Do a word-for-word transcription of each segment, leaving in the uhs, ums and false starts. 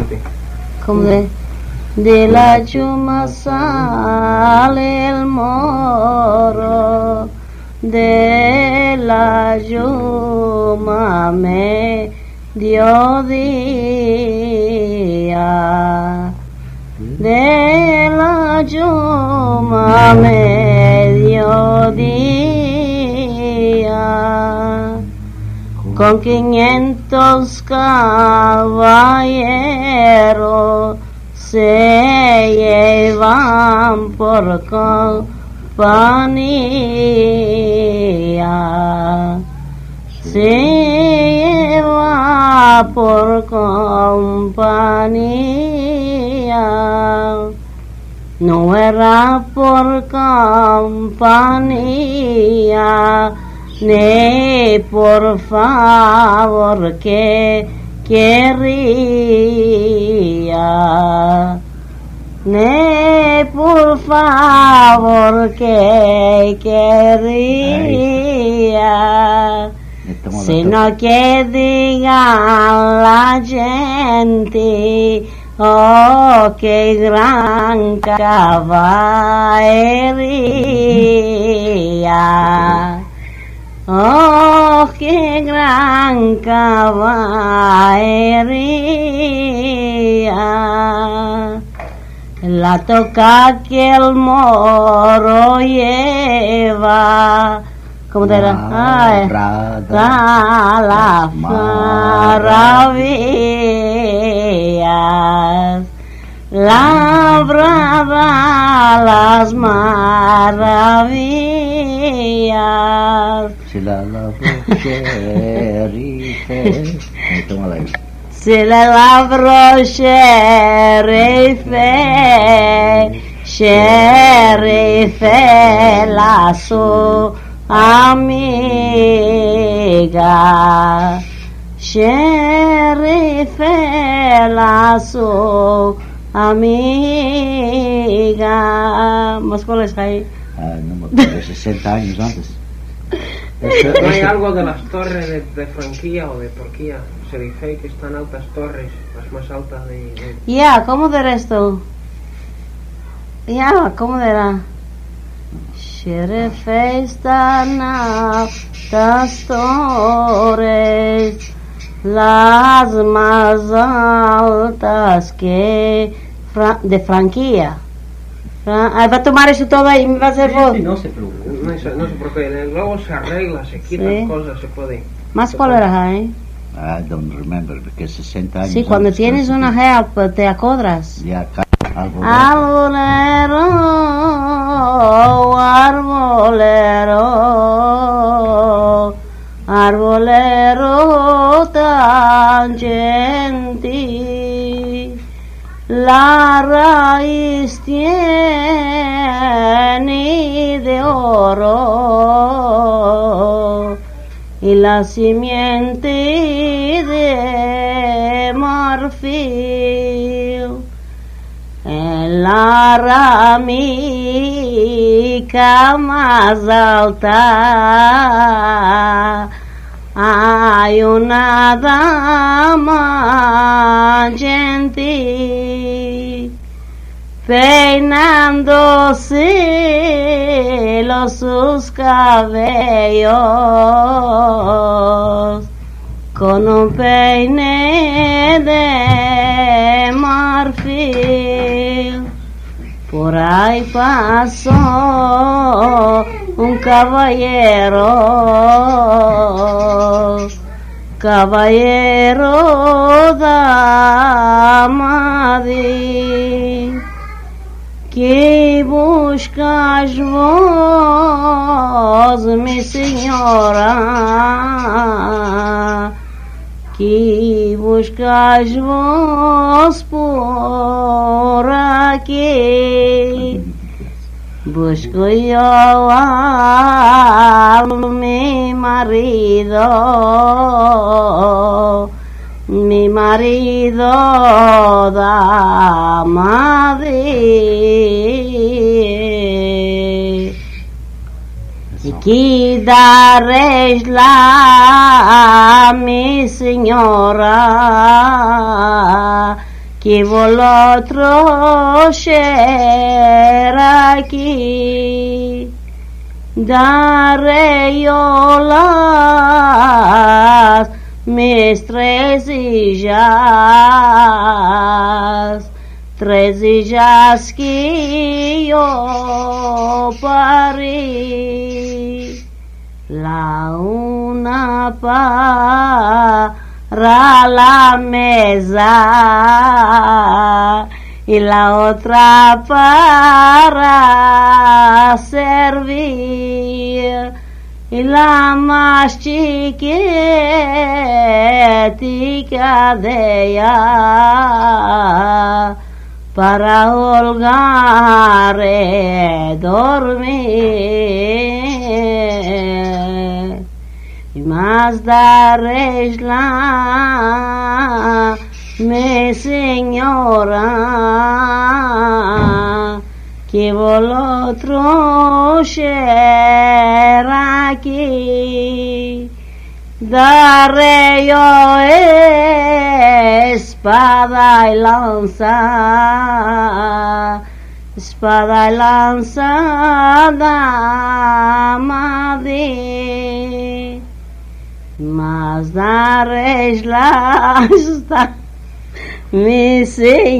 cante. Como de, de la chuma sale el moro, de la chuma me dio día, de la chuma me dio día, con quinientos caballeros se llevan por compañía, se lleva por compañía, no era por compañía, ni por favor que quería, ni por favor que quería, sino que diga la gente, oh, qué gran caballería. Oh, qué gran caballería, la toca que el moro lleva, ¿cómo te era? Ay, las maravillas, la brava las maravillas. Si la labró Sherife, si la labró Sherife, Sherife la su amiga, Sherife la su amiga. ¿Más cuáles hay? Ah, no me acuerdo, sesenta años antes. Esto, ¿No hay algo de las torres de, de Franquía o de Turquía? Se dice que están altas torres, las más altas de... de... Ya, yeah, ¿cómo de esto? Ya, yeah, ¿cómo era? Sherife están altas torres, las más altas que Fra- de Franquía. Ah, va a tomar eso todo ahí y me va a hacer voz. Sí, sí, no se preocupe. No, no sé por qué. Luego se arregla, se quitan sí. cosas, se puede. ¿Más cóleras hay? I don't remember, porque sesenta años. Sí, cuando tienes una help te acordras. Ya, arbolero, arbolero, arbolero tan gentil, la raíz tiene de oro y la simiente de marfil. En la ramica más alta hay una dama gentil, peinándose los sus cabellos con un peine de marfil. Por ahí pasó un caballero, caballero damadi, que buscas vos, mi senhora, que buscas vos por aqui. Busco yo a mi marido, mi marido da Madrid, y que daréis la mi señora, Chi v'altro Cherokee, dare io las mis tres hijas, tres hijas que yo parí, la una para la mesa y la otra para servir, y la más chiquitica de ella para holgar y dormir, y más daréis la mi señora, que vosotros aquí daré yo espada y lanza, espada y lanza dame, mas daréis la mi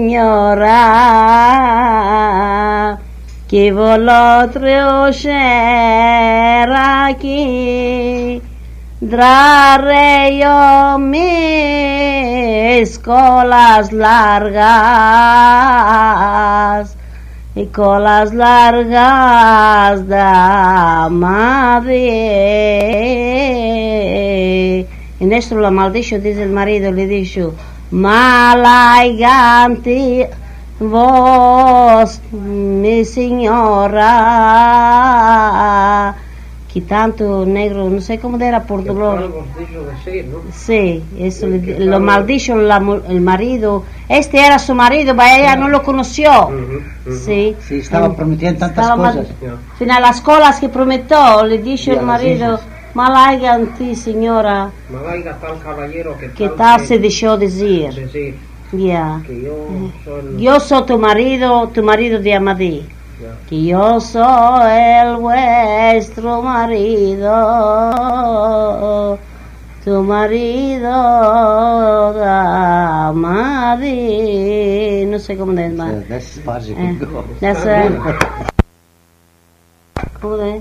señora, que vosotros aquí daré yo mis colas largas y colas largas da madre. En esto la maldicho, dice el marido, le dijo: malaiganti vos, mi señora, que tanto negro, no sé cómo era por dolor. Sí, eso le, lo maldijo la, el marido. Este era su marido, vaya, ella no lo conoció. Uh-huh, uh-huh. Sí, sí, estaba prometiendo tantas estaba cosas. Al final, las colas que prometió, le dijo el marido: malaiga en ti, señora. Malaiga tal caballero que tal, que tal se que dejó decir. decir Yeah. que yo soy, Yo soy tu marido, tu marido de Amadí. yeah. Que yo soy el vuestro marido, tu marido de Amadí. No sé cómo es más. So that's as far as you Eh, can go. that's, uh, ¿Cómo es?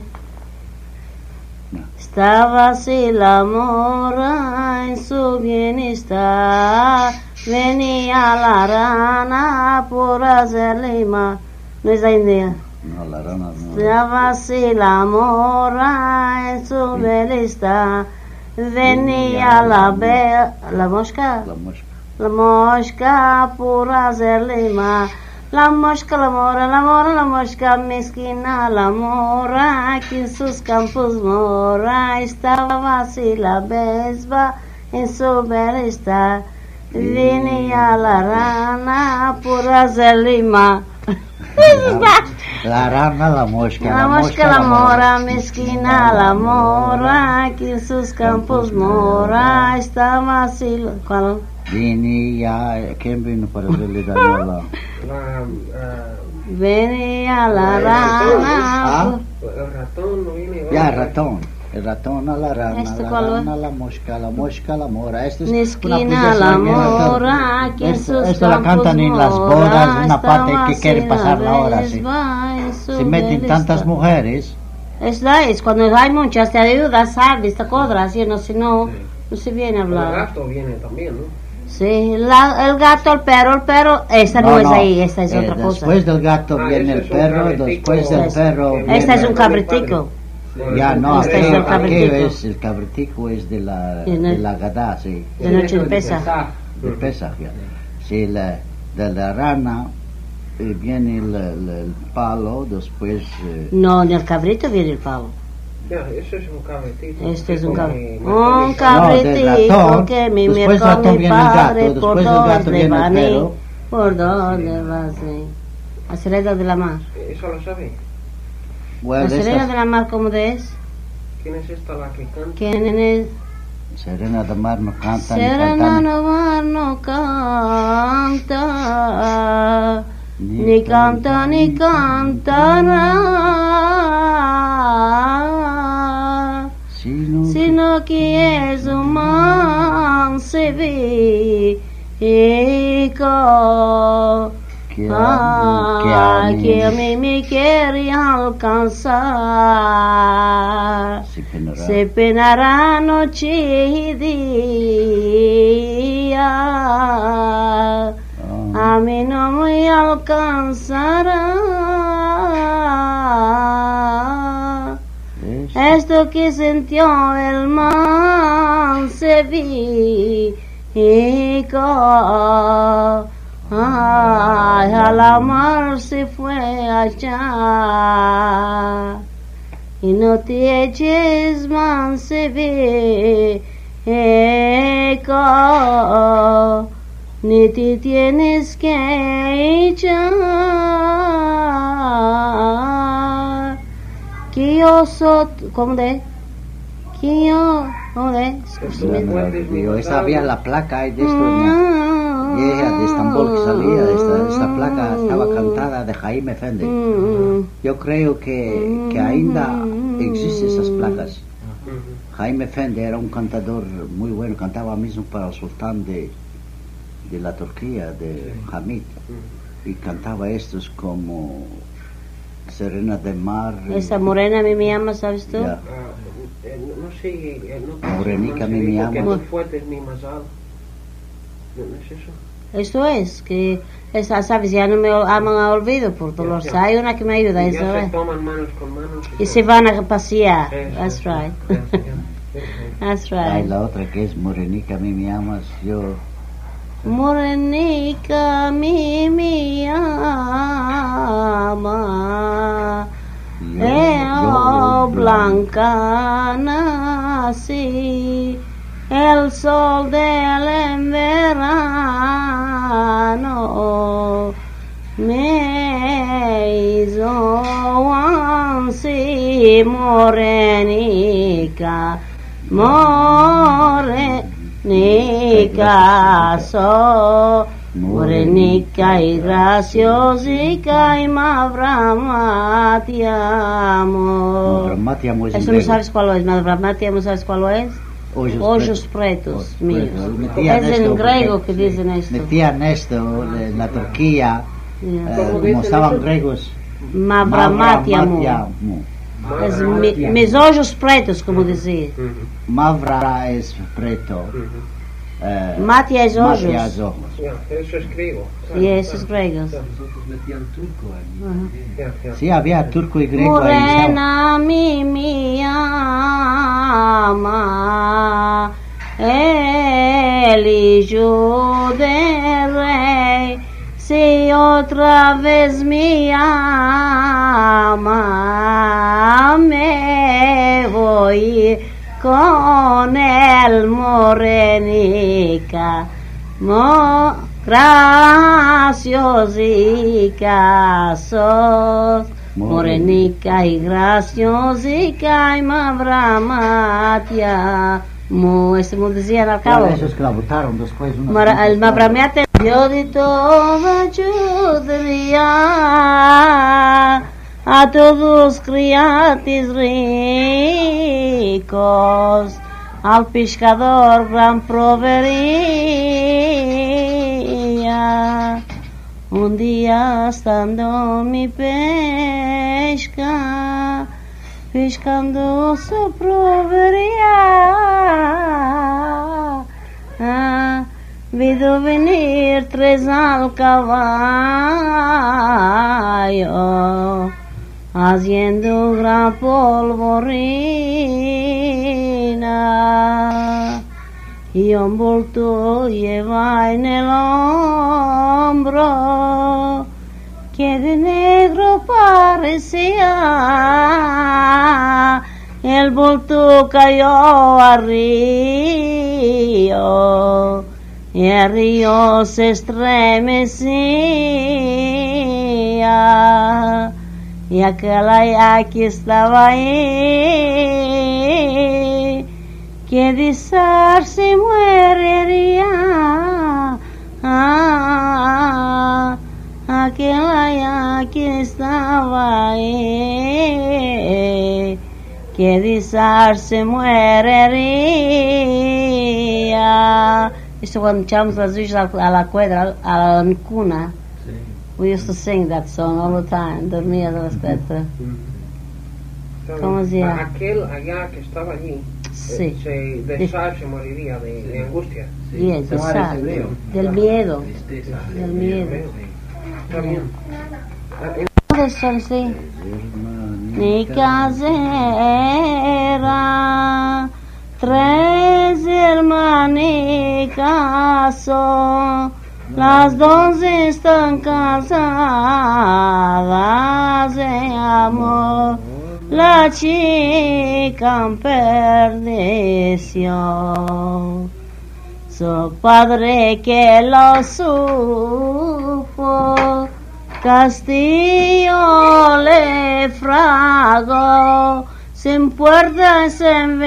Estaba así la mora en su bienestar, venía la rana por hacer lima. No es la India. No, la rana no. Estaba así la mora en su bienestar, venía la be la mosca, La mosca. la mosca por hacer lima. La mosca, la mora, la mora, la mosca mezquina, la mora que en sus campos mora, estaba así la besba en su bienestar, venía la rana por hacer lima. La rana, la mosca. La mosca, la mora mezquina, la mora que en sus campos mora, estaba así. ¿Cuál? Venía, ¿quién vino para verle daño a la? La, uh, Venía la Ah. rana. el ratón no viene. Ya, ratón. El ratón a la rana, ¿Este la cuál es? rana a la mosca, la mosca a la mora. Esto es Mezquina una poesía la sueñera, mora, que en esto, sus esto la campos cantan en las mora, bodas, una parte estaba que quiere así pasar la hora, sí. besba en su Se meten bienestar. tantas mujeres. Es la es cuando hay muchas te ayudas, sabes, esta codra, así no, si no, no se viene a El hablar. gato viene también, ¿no? Sí, la, el gato, el perro, el perro, esta no, es ahí, esta es eh, otra cosa. Después del gato Ah, viene ese el es un perro, cabritico. después del Esta perro es- viene... Esta es un Muy cabritico. padre. Ya, no, Este es aquello, el cabritico. aquello es, el cabritico es de la, Y no- de la gadá, sí, De noche de Pesaj. de Pesaj, ya. Sí, la, de la rana eh, viene el, el- el palo, después... eh, No, en el cabrito viene el pavo. Ya, eso es un cabritito. Este es un Como cabrito. mi- Un mi- cabritico ratón, que mi después miércoles ratón mi viene el gato, padre, después por del gato dónde viene el van a ir, perro. por dónde vas a ir. La sirena de la mar. ¿Eso lo sabe? bueno, La sirena esta de la mar, ¿cómo es? ¿Quién es esta la que canta? ¿Quién es? Serena de Mar no canta ni Serena canta. no mar no canta, canta, ni canta ni cantará, sino, sino que es un mansevito que, ah, que, que a mí me quiere alcanzar. se penará. Se penará noche y día, a mí no me alcanzará. Esto que sintió el mansevito, ay, al amar se fue allá. Y no te eches mansevito, ni te tienes que echar. Que yo soy, ¿cómo de? Que yo, ¿cómo de? Yo esta había la placa de esto, ¿no? Y ella de Estambul que salía, esta, esta placa estaba cantada de Jaime Efendi. Yo creo que, que ainda existen esas placas. Jaime Efendi era un cantador muy bueno, cantaba mismo para el sultán de, de la Turquía, de Hamid, y cantaba estos como Serena del Mar. Esa morena a mí me llama, ¿sabes tú? Ya. No sé, no Morenica mi me que llama. no fuertes ni más alto. ¿No es eso? Eso es, que esa, sabes, ya no me aman a olvido por dolor. Ya, ya. Hay una que me ayuda, Y eso ya se es. toman manos con manos. Y se van a pasear. Eso, That's eso, right. eso, ya. That's Hay right. la otra que es Morenica, a mí me llamas, yo... Morenica, mi me ama. yo, Veo blanca nací, el sol del en verano me hizo así, morenica, morenica soy. Morenica y graciosica y Mavramatiamo. Mavramatiamo es en Eso no griego. sabes cuál es, Mavramatiamo, ¿sabes cuál es? Ojos Ojos pretos. pretos, Ojos míos. pretos. Metían Es esto en griego porque- que dicen esto. Metían esto en la Turquía, Yeah. eh, ¿Cómo como dicen estaban eso? griegos. Mavramatiamo. Mavramatiamo. Es mi, mis ojos pretos, como decir. Mavra es preto. eh, Matia es ojos. Matia es ojos. Ya, eso es griego. Y esos griegos. Ya, ya. Sí, había turco y griego ahí. Morena mi mi ama, el hijo del rey, si otra vez me ama, me voy con el morenica, mo graciosica sos, morenica y graciosica y Mavramatia. Mo, ese me decían al cabo. Claro, esos que la votaron después. unos Mara, cuantos, el Mavramiate. Yo de toda ayudaría a todos criatis ricos, al pescador gran proveería. Un día estando mi pesca, pescando su proveería, ah, vido venir tres al caballo, haciendo gran polvorina, y un bulto lleva en el hombro, que de negro parecía. El bulto cayó al río, y el río se estremecía, y aquel allá que estaba ahí, que de zar se muerería. Ah, aquel allá que estaba ahí, que disar se muerería. Esto cuando echamos las luces a la cuadra, a la cuna. We used to sing that song all the time, dormía de las cuatro. ¿Cómo se llama? Aquel allá que estaba allí, Sí. eh, se, de sal se moriría, de, de angustia. Sí, es de sal, del miedo, del miedo. Está bien. ¿Cómo son, sí? Mi casera, tres hermanicas son, las dos están casadas de amor. La chica en perdición, su padre que lo supo, castillo le fragó, sin puertas, sin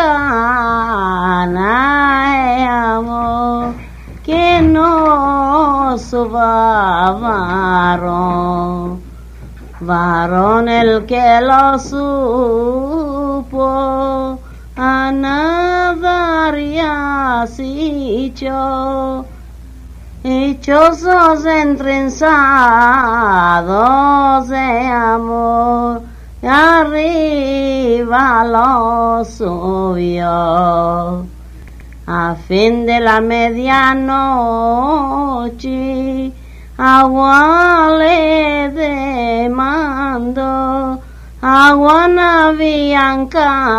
ventana, y amor que no suba varón. Varón el que lo supo, a nadar ya hecho, hechosos entrenzados de amor, y arriba lo subió. A fin de la medianoche, agua le demandó, agua no había en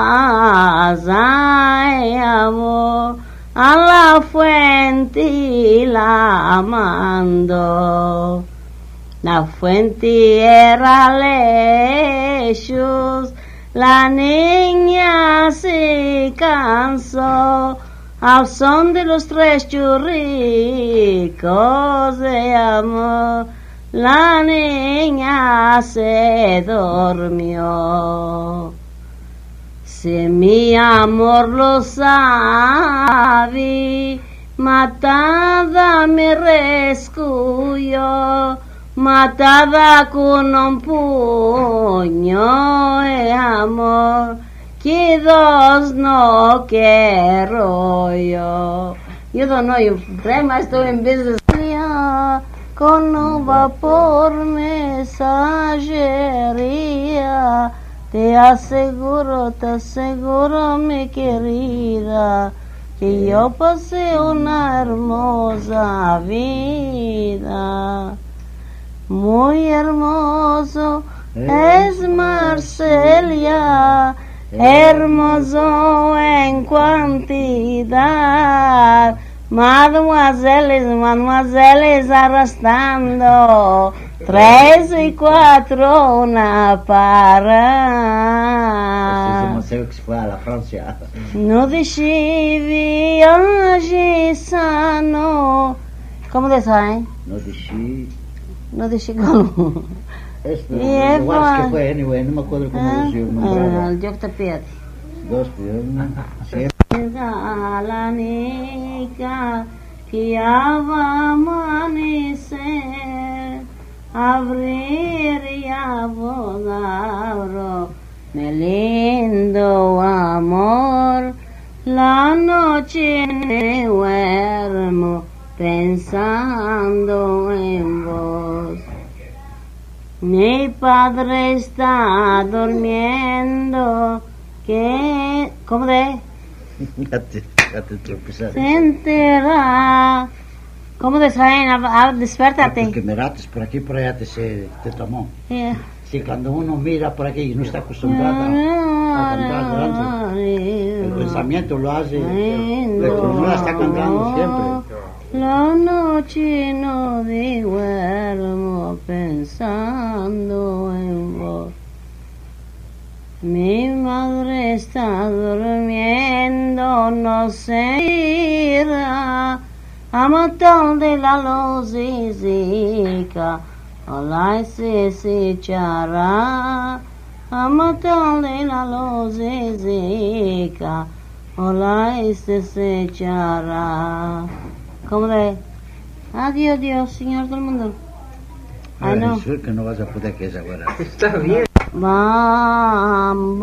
casa, y amor a la fuente la mandó. La fuente era lejos, la niña se cansó, al son de los tres churricos de amor, la niña se durmió. Si mi amor lo sabe, matada me rescuyó, matada con un puño de amor, que dos no quiero yo. You don't know, you prima, estoy en business. Con un vapor mensajería, te aseguro, te aseguro, mi querida, que yo pasé una hermosa vida. Muy hermoso es Marsella, hermoso en cantidad, mademoiselles, mademoiselles arrastrando, tres y cuatro una para. Ese museo que se fue a la Francia. No dejé viaje sano. ¿Cómo te sabes? No dije. No dejé como. Este, Y los lugares Eva. que fue, anyway, no me acuerdo cómo Ah, decía, ah, nombraba. el Joc de Piet. Dos, pero sí. A la nica que ya va a amanecer, abrir y abro mi lindo amor, la noche me duermo pensando en vos. Mi padre está durmiendo, que, ¿cómo de? Ya te, ya te tropezaste. Se entera. ¿Cómo de saben? A, a, despiértate. Porque me rates por aquí y por allá te, se, te tomó. Yeah. Sí, cuando uno mira por aquí y no está acostumbrado a cantar delante, el pensamiento lo hace, pero no la está cantando siempre. La noche no duermo pensando en vos. Mi madre está durmiendo, no se irá a matar de la luz física, ojalá y se se echará a matar de la luz física, ojalá y se se echará. ¿Cómo de? Adiós, Dios, Señor del mundo. Ah, no. Eso es que no vas a poder que esa ahora. Está bien. Van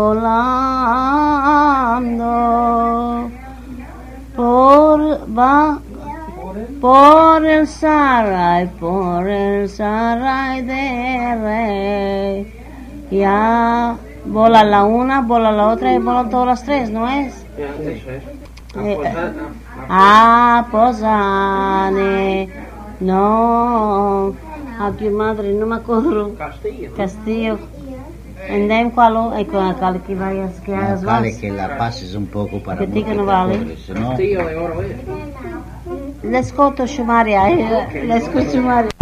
volando por, va, por el Saray, por el Saray de Rey. Ya vola la una, vola la otra y volan todas las tres, ¿no es? Ya, eso es. Eh, Ah, Ah, Posane. No. Aquí madre, no me acuerdo. Castillo. Castillo. Andem qual é aquela que vai as que Más as vale vas. que la pases un poco para Que diga no no te vale. acuerdes, si no... Castillo de oro, ¿eh? Le escuto chamar, le escuto chamar.